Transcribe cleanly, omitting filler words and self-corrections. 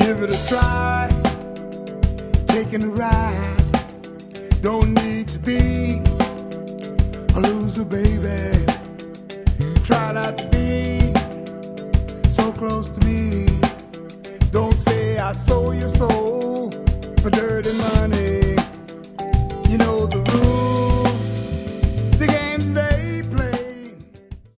Give it a try, taking a ride. Don't need to be a loser, baby. Try not to be so close to me. Don't say I sold your soul for dirty money.